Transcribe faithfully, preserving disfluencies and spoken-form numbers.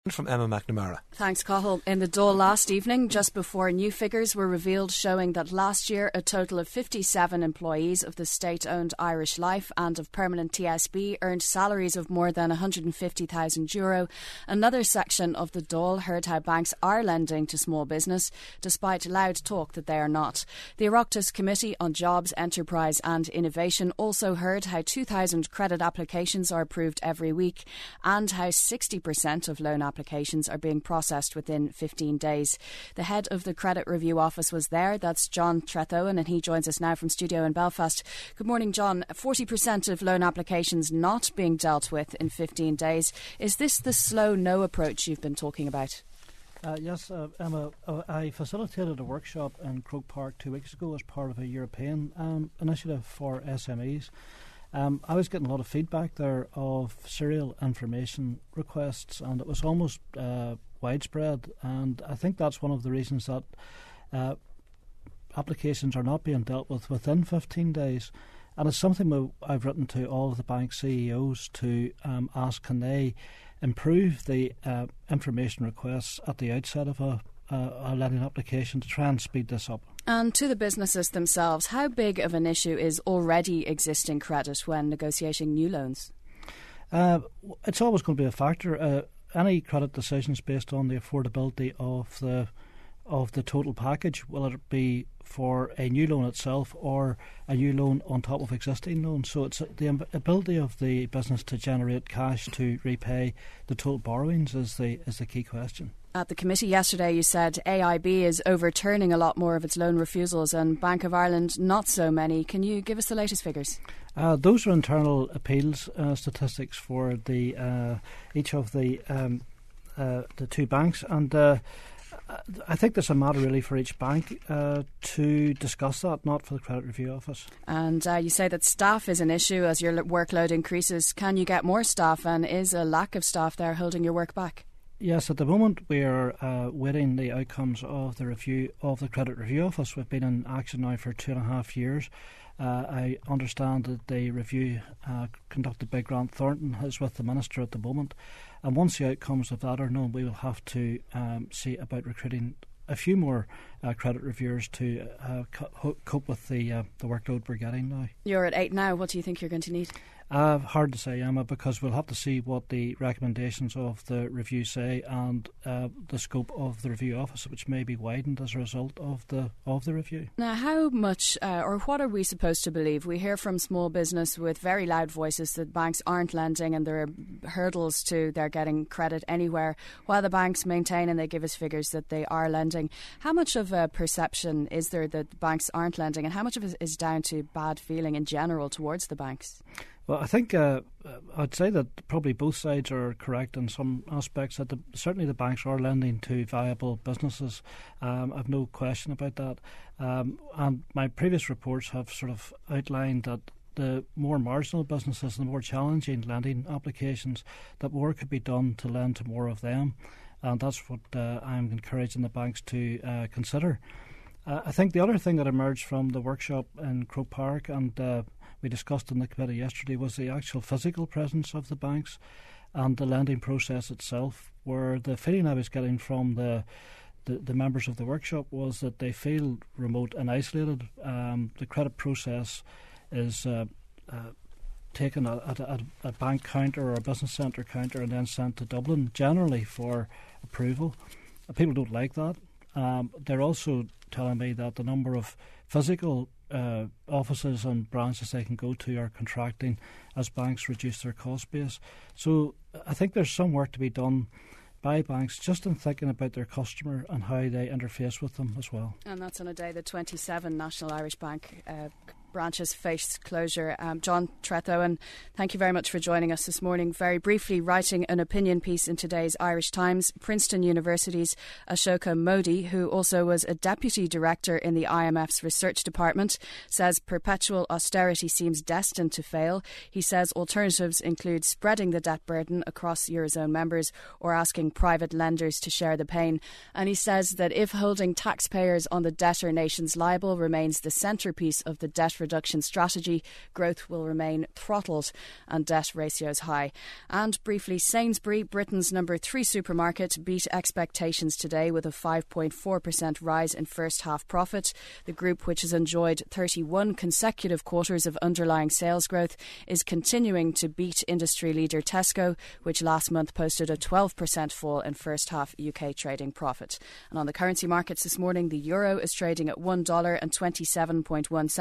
From Emma McNamara. Thanks, Cathal. In the Dáil last evening, just before new figures were revealed showing that last year a total of fifty-seven employees of the state-owned Irish Life and of Permanent T S B earned salaries of more than one hundred fifty thousand euro. Another section of the Dáil heard how banks are lending to small business, despite loud talk that they are not. The Oireachtas Committee on Jobs, Enterprise and Innovation also heard how two thousand credit applications are approved every week and how sixty percent of loan applications applications are being processed within fifteen days. The head of the Credit Review Office was there. That's John Trethowan, and he joins us now from studio in Belfast. Good morning, John. forty percent of loan applications not being dealt with in fifteen days. Is this the slow no approach you've been talking about? Uh, yes, uh, Emma, uh, I facilitated a workshop in Croke Park two weeks ago as part of a European um, initiative for S M Es. Um, I was getting a lot of feedback there of serial information requests, and it was almost uh, widespread. And I think that's one of the reasons that uh, applications are not being dealt with within fifteen days. And it's something I've written to all of the bank C E Os to um, ask, can they improve the uh, information requests at the outset of a, a, a lending application to try and speed this up. And to the businesses themselves, how big of an issue is already existing credit when negotiating new loans? Uh, it's always going to be a factor. Uh, any credit decisions based on the affordability of the of the total package, will it be for a new loan itself or a new loan on top of existing loans? So it's the ability of the business to generate cash to repay the total borrowings is the is the key question. At the committee yesterday, you said A I B is overturning a lot more of its loan refusals and Bank of Ireland not so many. Can you give us the latest figures? Uh, those are internal appeals uh, statistics for the uh, each of the um, uh, the two banks, and uh, I think there's a matter really for each bank uh, to discuss that, not for the Credit Review Office. And uh, you say that staff is an issue as your workload increases. Can you get more staff, and is a lack of staff there holding your work back? Yes, at the moment we are uh, waiting the outcomes of the review of the Credit Review Office. We've been in action now for two and a half years. Uh, I understand that the review uh, conducted by Grant Thornton is with the Minister at the moment. And once the outcomes of that are known, we will have to um, see about recruiting a few more uh, credit reviewers to uh, co- cope with the uh, the workload we're getting now. You're at eight now. What do you think you're going to need? Uh, hard to say, Emma, because we'll have to see what the recommendations of the review say and uh, the scope of the review office, which may be widened as a result of the of the review. Now, how much uh, or what are we supposed to believe? We hear from small business with very loud voices that banks aren't lending and there are hurdles to their getting credit anywhere, while the banks maintain and they give us figures that they are lending. How much of a perception is there that banks aren't lending, and how much of it is down to bad feeling in general towards the banks? Well, I think uh, I'd say that probably both sides are correct in some aspects. That the, certainly the banks are lending to viable businesses. Um, I've no question about that. Um, and my previous reports have sort of outlined that the more marginal businesses, the more challenging lending applications, that more could be done to lend to more of them. And that's what uh, I'm encouraging the banks to uh, consider. Uh, I think the other thing that emerged from the workshop in Croke Park and uh, we discussed in the committee yesterday was the actual physical presence of the banks and the lending process itself, where the feeling I was getting from the the, the members of the workshop was that they feel remote and isolated. Um, the credit process is uh, uh, taken at a, a, a bank counter or a business centre counter and then sent to Dublin generally for approval. People don't like that. Um, they're also telling me that the number of physical uh, offices and branches they can go to are contracting as banks reduce their cost base. So I think there's some work to be done by banks just in thinking about their customer and how they interface with them as well. And that's on a day that twenty-seven National Irish Bank uh, branches face closure. Um, John Trethowan, thank you very much for joining us this morning. Very briefly, writing an opinion piece in today's Irish Times, Princeton University's Ashoka Modi, who also was a deputy director in the I M F's research department, says perpetual austerity seems destined to fail. He says alternatives include spreading the debt burden across Eurozone members or asking private lenders to share the pain. And he says that if holding taxpayers on the debtor nations liable remains the centrepiece of the debt reduction strategy, growth will remain throttled and debt ratios high. And briefly, Sainsbury, Britain's number three supermarket, beat expectations today with a five point four percent rise in first half profit. The group, which has enjoyed thirty-one consecutive quarters of underlying sales growth, is continuing to beat industry leader Tesco, which last month posted a twelve percent fall in first half U K trading profit. And on the currency markets this morning, the euro is trading at one dollar and twenty-seven point one cents.